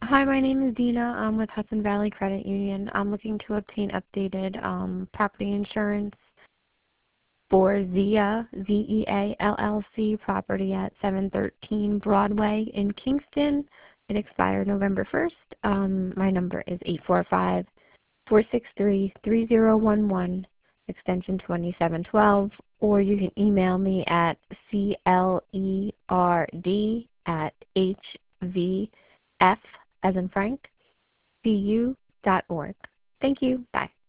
Hi, my name is Dina. I'm with Hudson Valley Credit Union. I'm looking to obtain updated property insurance for ZEA, ZEA LLC property at 713 Broadway in Kingston. It expired November 1st. My number is 845-463-3011, extension 2712, or you can email me at clerd@hvf, as in Frank, cu.org. Thank you. Bye.